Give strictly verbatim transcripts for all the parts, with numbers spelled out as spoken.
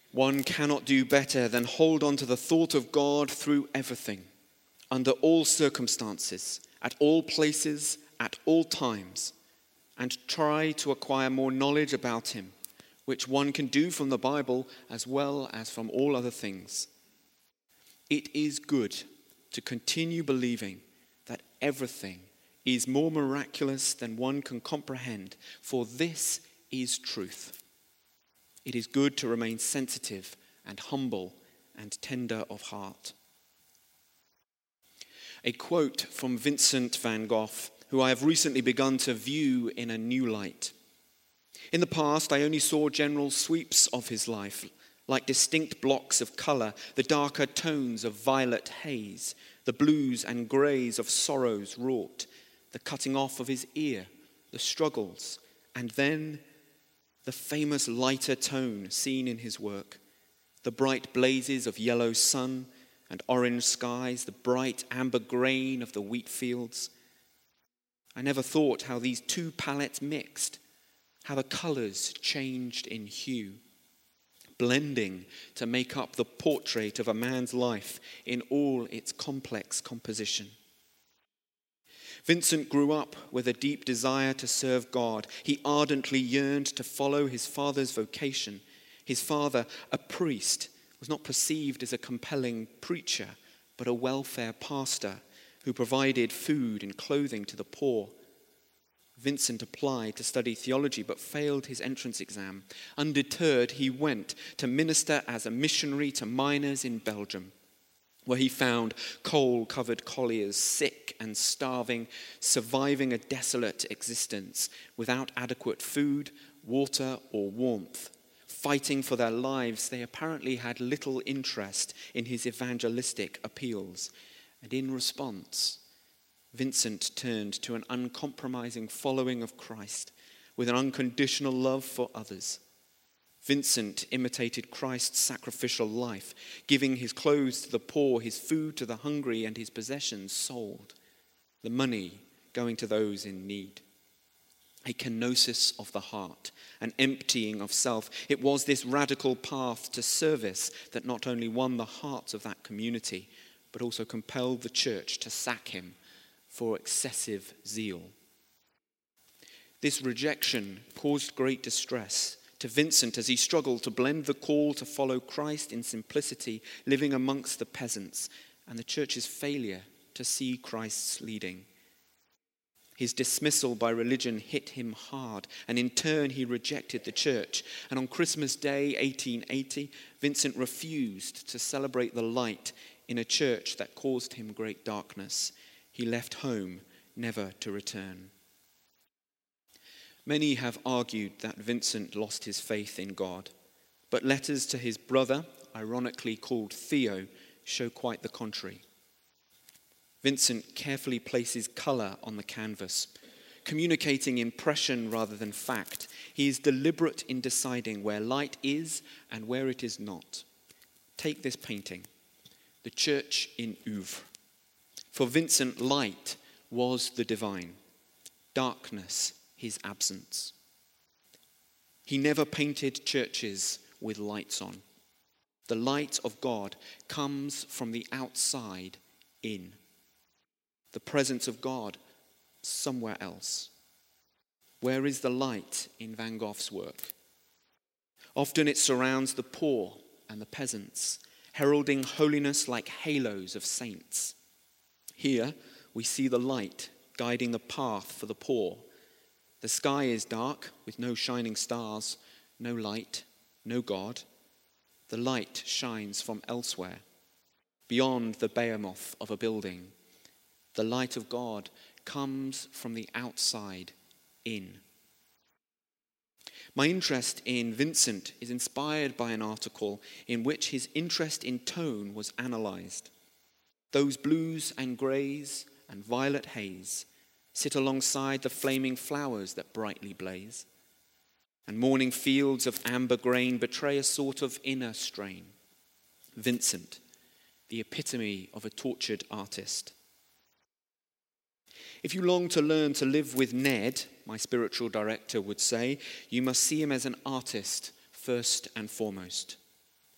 One cannot do better than hold on to the thought of God through everything, under all circumstances, at all places, at all times, and try to acquire more knowledge about him, which one can do from the Bible as well as from all other things. It is good to continue believing that everything is more miraculous than one can comprehend, for this is truth. It is good to remain sensitive and humble and tender of heart. A quote from Vincent van Gogh, who I have recently begun to view in a new light. In the past, I only saw general sweeps of his life, like distinct blocks of colour, the darker tones of violet haze, the blues and greys of sorrows wrought, the cutting off of his ear, the struggles, and then the famous lighter tone seen in his work, the bright blazes of yellow sun and orange skies, the bright amber grain of the wheat fields. I never thought how these two palettes mixed, how the colours changed in hue, blending to make up the portrait of a man's life in all its complex composition. Vincent grew up with a deep desire to serve God. He ardently yearned to follow his father's vocation. His father, a priest, was not perceived as a compelling preacher, but a welfare pastor who provided food and clothing to the poor. Vincent applied to study theology but failed his entrance exam. Undeterred, he went to minister as a missionary to miners in Belgium, where he found coal-covered colliers, sick and starving, surviving a desolate existence without adequate food, water, or warmth. Fighting for their lives, they apparently had little interest in his evangelistic appeals. And in response, Vincent turned to an uncompromising following of Christ with an unconditional love for others. Vincent imitated Christ's sacrificial life, giving his clothes to the poor, his food to the hungry, and his possessions sold, the money going to those in need. A kenosis of the heart, an emptying of self. It was this radical path to service that not only won the hearts of that community, but also compelled the church to sack him for excessive zeal. This rejection caused great distress to Vincent as he struggled to blend the call to follow Christ in simplicity, living amongst the peasants, and the church's failure to see Christ's leading. His dismissal by religion hit him hard, and in turn he rejected the church. And on Christmas Day, eighteen eighty, Vincent refused to celebrate the light in a church that caused him great darkness. He left home, never to return. Many have argued that Vincent lost his faith in God, but letters to his brother, ironically called Theo, show quite the contrary. Vincent carefully places colour on the canvas, communicating impression rather than fact. He is deliberate in deciding where light is and where it is not. Take this painting, The Church in Ouvre. For Vincent, light was the divine, darkness his absence. He never painted churches with lights on. The light of God comes from the outside in. The presence of God somewhere else. Where is the light in Van Gogh's work? Often it surrounds the poor and the peasants, heralding holiness like halos of saints. Here we see the light guiding the path for the poor. The sky is dark with no shining stars, no light, no God. The light shines from elsewhere, beyond the behemoth of a building. The light of God comes from the outside in. My interest in Vincent is inspired by an article in which his interest in tone was analysed. Those blues and greys and violet haze sit alongside the flaming flowers that brightly blaze, and morning fields of amber grain betray a sort of inner strain. Vincent, the epitome of a tortured artist. If you long to learn to live with Ned, my spiritual director would say, you must see him as an artist first and foremost.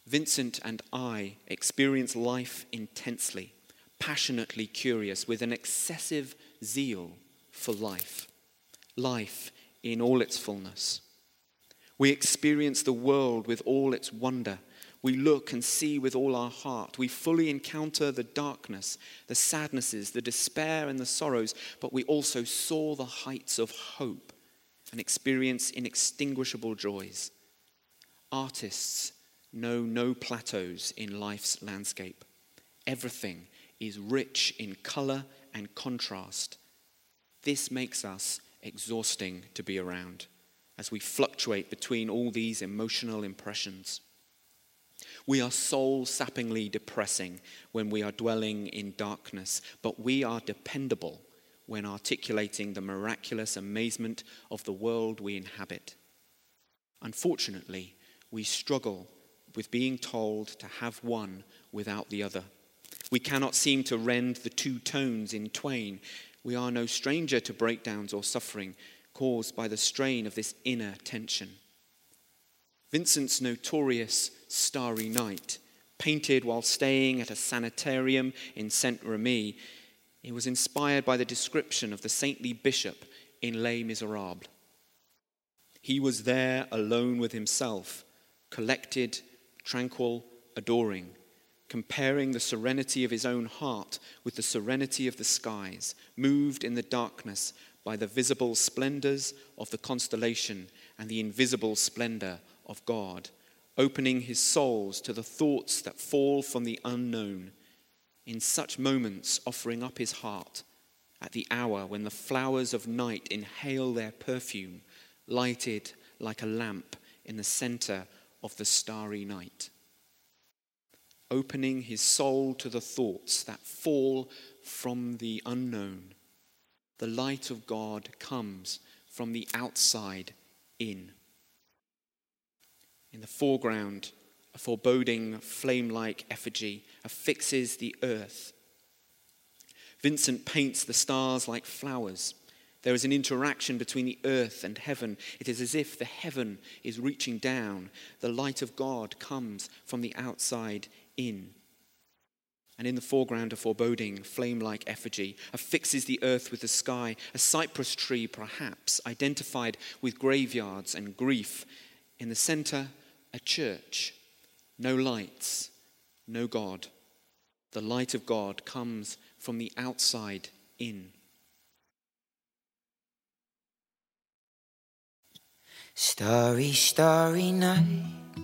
Vincent and I experience life intensely, passionately curious, with an excessive zeal for life. Life in all its fullness. We experience the world with all its wonder. We look and see with all our heart. We fully encounter the darkness, the sadnesses, the despair and the sorrows, but we also soar the heights of hope and experience inextinguishable joys. Artists know no plateaus in life's landscape. Everything is rich in color and contrast. This makes us exhausting to be around as we fluctuate between all these emotional impressions. We are soul-sappingly depressing when we are dwelling in darkness, but we are dependable when articulating the miraculous amazement of the world we inhabit. Unfortunately, we struggle with being told to have one without the other. We cannot seem to rend the two tones in twain. We are no stranger to breakdowns or suffering caused by the strain of this inner tension. Vincent's notorious Starry Night, painted while staying at a sanitarium in Saint-Remy, it was inspired by the description of the saintly bishop in Les Miserables. He was there alone with himself, collected, tranquil, adoring, comparing the serenity of his own heart with the serenity of the skies, moved in the darkness by the visible splendors of the constellation and the invisible splendor of God, opening his souls to the thoughts that fall from the unknown, in such moments offering up his heart at the hour when the flowers of night inhale their perfume, lighted like a lamp in the center of the starry night. Opening his soul to the thoughts that fall from the unknown, the light of God comes from the outside in. In the foreground, a foreboding flame-like effigy affixes the earth. Vincent paints the stars like flowers. There is an interaction between the earth and heaven. It is as if the heaven is reaching down. The light of God comes from the outside in. And in the foreground, a foreboding, flame-like effigy affixes the earth with the sky, a cypress tree perhaps, identified with graveyards and grief. In the center, a church, no lights, no God. The light of God comes from the outside in. Starry, starry night,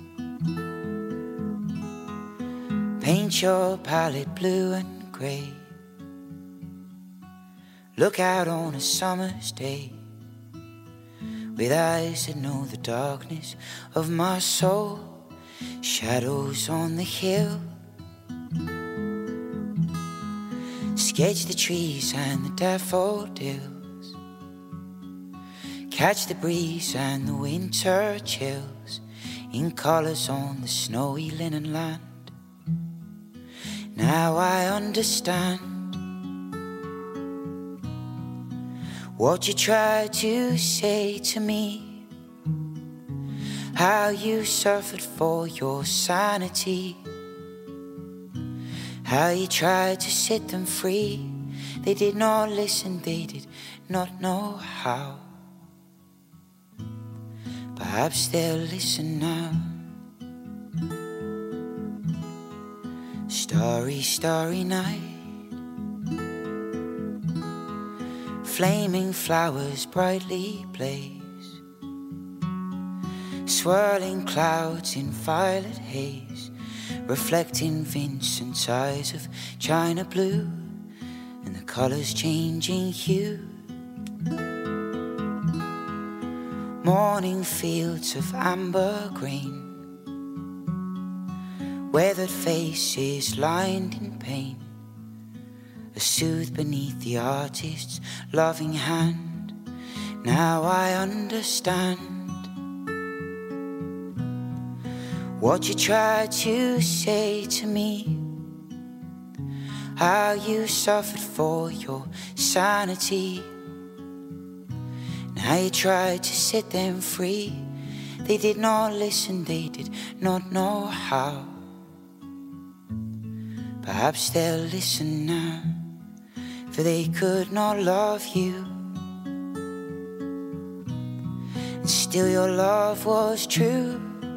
paint your palette blue and grey. Look out on a summer's day with eyes that know the darkness of my soul. Shadows on the hill, sketch the trees and the daffodils, catch the breeze and the winter chills in colours on the snowy linen land. Now I understand what you tried to say to me, how you suffered for your sanity, how you tried to set them free. They did not listen, they did not know how. Perhaps they'll listen now. Starry, starry night, flaming flowers brightly blaze, swirling clouds in violet haze, reflecting Vincent's eyes of china blue, and the colours changing hue. Morning fields of amber green, weathered faces lined in pain, are soothed beneath the artist's loving hand. Now I understand what you tried to say to me, how you suffered for your sanity, and how you tried to set them free. They They did not listen, they did not know how. Perhaps they'll listen now, for they could not love you. And still your love was true.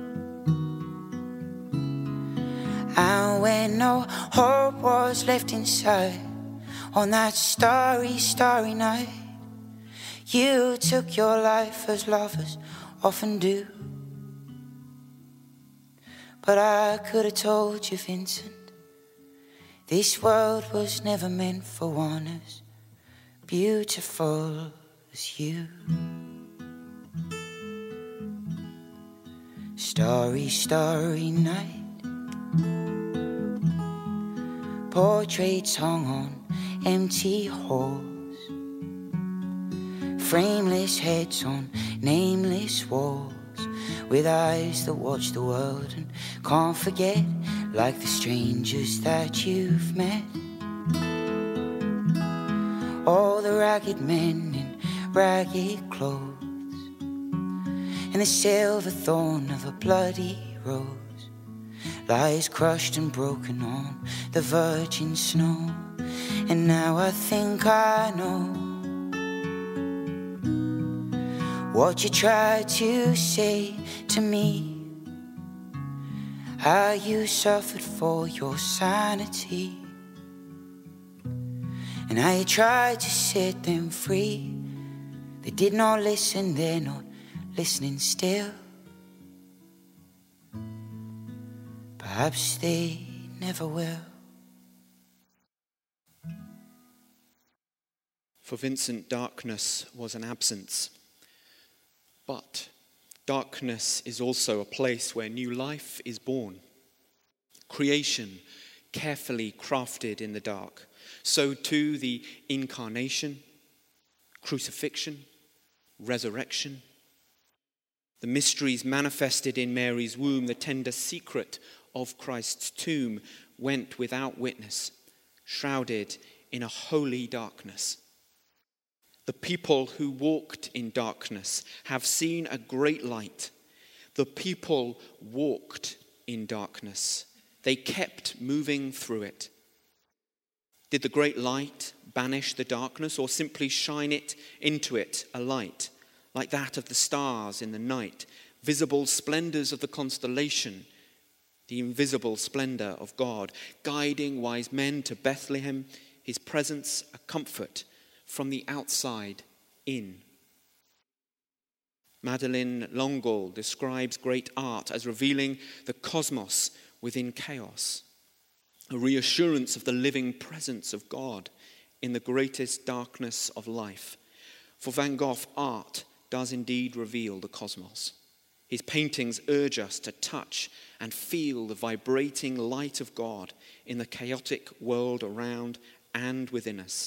And when no hope was left inside, on that starry, starry night, you took your life as lovers often do. But I could have told you, Vincent, this world was never meant for one as beautiful as you. Starry, starry night, portraits hung on empty halls, frameless heads on nameless walls, with eyes that watch the world and can't forget, like the strangers that you've met. All the ragged men in ragged clothes, and the silver thorn of a bloody rose lies crushed and broken on the virgin snow. And now I think I know what you tried to say to me, how you suffered for your sanity, and how you tried to set them free. They did not listen, they're not listening still. Perhaps they never will. For Vincent, darkness was an absence. But darkness is also a place where new life is born. Creation carefully crafted in the dark. So too the incarnation, crucifixion, resurrection. The mysteries manifested in Mary's womb, the tender secret of Christ's tomb, went without witness, shrouded in a holy darkness. The people who walked in darkness have seen a great light. The people walked in darkness. They kept moving through it. Did the great light banish the darkness, or simply shine it into it, a light like that of the stars in the night, visible splendors of the constellation, the invisible splendor of God, guiding wise men to Bethlehem, his presence a comfort from the outside in? Madeleine L'Engle describes great art as revealing the cosmos within chaos, a reassurance of the living presence of God in the greatest darkness of life. For Van Gogh, art does indeed reveal the cosmos. His paintings urge us to touch and feel the vibrating light of God in the chaotic world around and within us.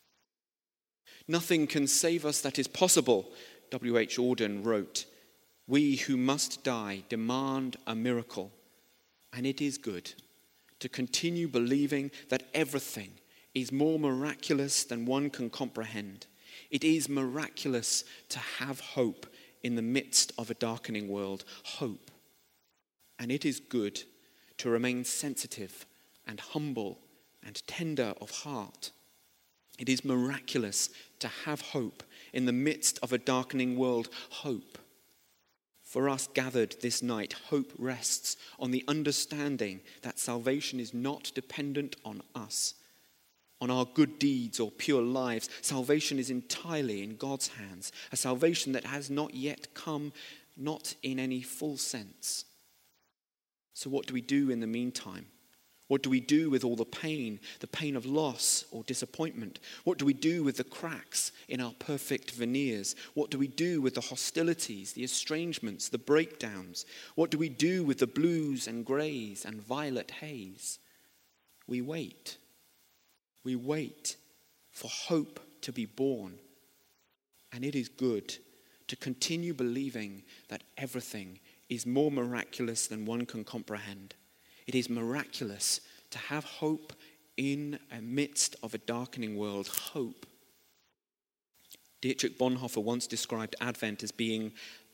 Nothing can save us that is possible, W H Auden wrote. We who must die demand a miracle, and it is good to continue believing that everything is more miraculous than one can comprehend. It is miraculous to have hope in the midst of a darkening world, hope. And it is good to remain sensitive and humble and tender of heart. It is miraculous to have hope in the midst of a darkening world, hope. For us gathered this night, hope rests on the understanding that salvation is not dependent on us, on our good deeds or pure lives. Salvation is entirely in God's hands, a salvation that has not yet come, not in any full sense. So what do we do in the meantime? What do we do with all the pain, the pain of loss or disappointment? What do we do with the cracks in our perfect veneers? What do we do with the hostilities, the estrangements, the breakdowns? What do we do with the blues and greys and violet haze? We wait. We wait for hope to be born. And it is good to continue believing that everything is more miraculous than one can comprehend. It is miraculous to have hope in the midst of a darkening world. Hope. Dietrich Bonhoeffer once described Advent as being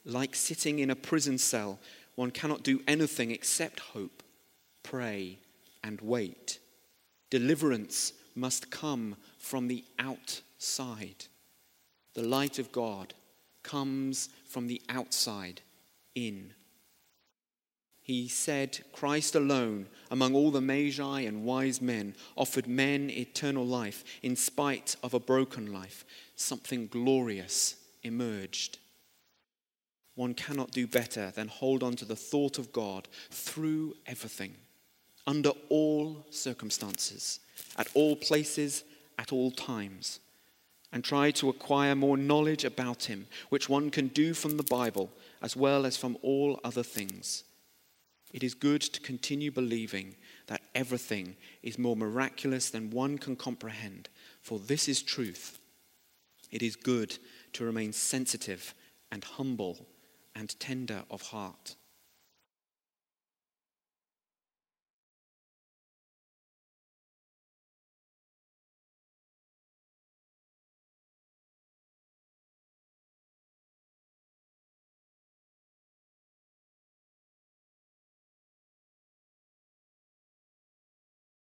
Like sitting in a prison cell, one cannot do anything except hope, pray, and wait. Deliverance must come from the outside. The light of God comes from the outside in. He said Christ alone, among all the magi and wise men, offered men eternal life in spite of a broken life. Something glorious emerged. One cannot do better than hold on to the thought of God through everything, under all circumstances, at all places, at all times, and try to acquire more knowledge about him, which one can do from the Bible as well as from all other things. It is good to continue believing that everything is more miraculous than one can comprehend, for this is truth. It is good to remain sensitive and humble and tender of heart.